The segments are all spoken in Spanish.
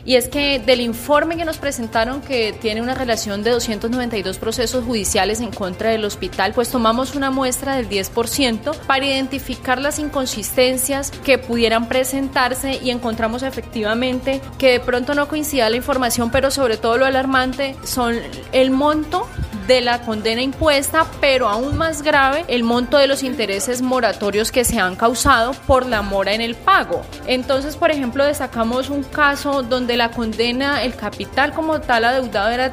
y es que del informe que nos presentaron, que tiene una relación de 292 procesos judiciales en contra del hospital, pues tomamos una muestra del 10% para identificar las inconsistencias que pudieran presentarse y encontramos efectivamente que de pronto no coincidía la información, pero sobre todo lo alarmante son el monto de la condena impuesta, pero aún más grave, el monto de los intereses moratorios que se han causado por la mora en el pago. Entonces, por ejemplo, destacamos un caso donde la condena, el capital como tal adeudado era de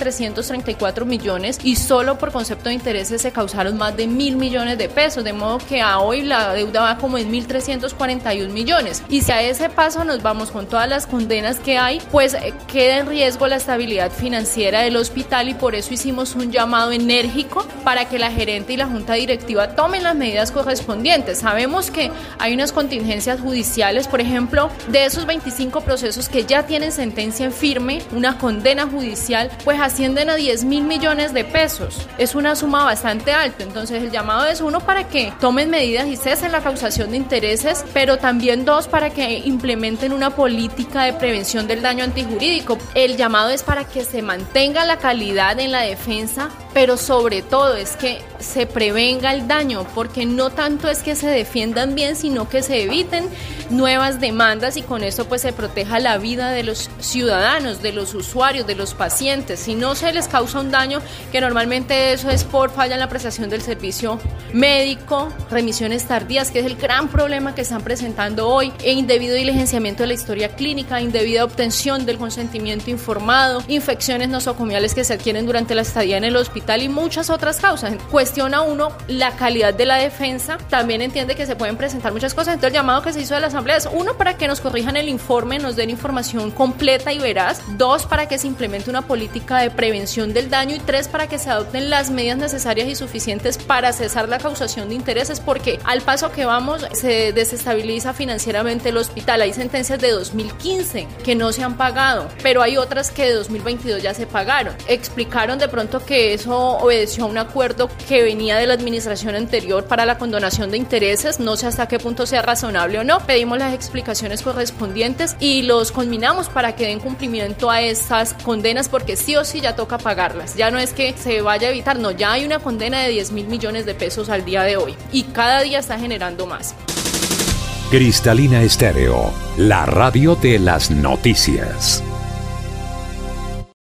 334 millones y solo por concepto de intereses se causaron más de 1.000 millones de pesos, de modo que a hoy la deuda va como en 1.341 millones. Y si a ese paso nos vamos con todas las condenas que hay, pues queda en riesgo la estabilidad financiera del hospital, y por eso hicimos un llamado enérgico para que la gerente y la junta directiva tomen las medidas correspondientes. Sabemos que hay unas contingencias judiciales, por ejemplo, de esos 25 procesos que ya tienen sentencia en firme, una condena judicial, pues ascienden a 10.000 millones de pesos. Es una suma bastante alta. Entonces el llamado es, uno, para que tomen medidas y cesen la causación de intereses, pero también dos, para que implementen una política de prevención del daño antijurídico. El llamado es para que se mantenga la calidad en la defensa, pero sobre todo es que se prevenga el daño, porque no tanto es que se defiendan bien, sino que se eviten nuevas demandas y con esto pues se proteja la vida de los ciudadanos, de los usuarios, de los pacientes. Si no se les causa un daño, que normalmente eso es por falla en la prestación del servicio médico, remisiones tardías, que es el gran problema que están presentando hoy, e indebido diligenciamiento de la historia clínica, indebida obtención del consentimiento informado, infecciones nosocomiales que se adquieren durante la estadía en el hospital y muchas otras causas. Cuestiona uno la calidad de la defensa, también entiende que se pueden presentar muchas cosas. Entonces el llamado que se hizo de la asamblea es, uno, para que nos corrijan el informe, nos den información completa y veraz; dos, para que se implemente una política de prevención del daño; y tres, para que se adopten las medidas necesarias y suficientes para cesar la causación de intereses, porque al paso que vamos se desestabiliza financieramente el hospital. Hay sentencias de 2015 que no se han pagado, pero hay otras que de 2022 ya se pagaron. Explicaron de pronto que eso obedeció a un acuerdo que venía de la administración anterior para la condonación de intereses. No sé hasta qué punto sea razonable o no. Pedimos las explicaciones correspondientes y los conminamos para que den cumplimiento a estas condenas, porque sí o sí ya toca pagarlas. Ya no es que se vaya a evitar, no, ya hay una condena de 10.000 millones de pesos al día de hoy y cada día está generando más. Cristalina Estéreo, la radio de las noticias.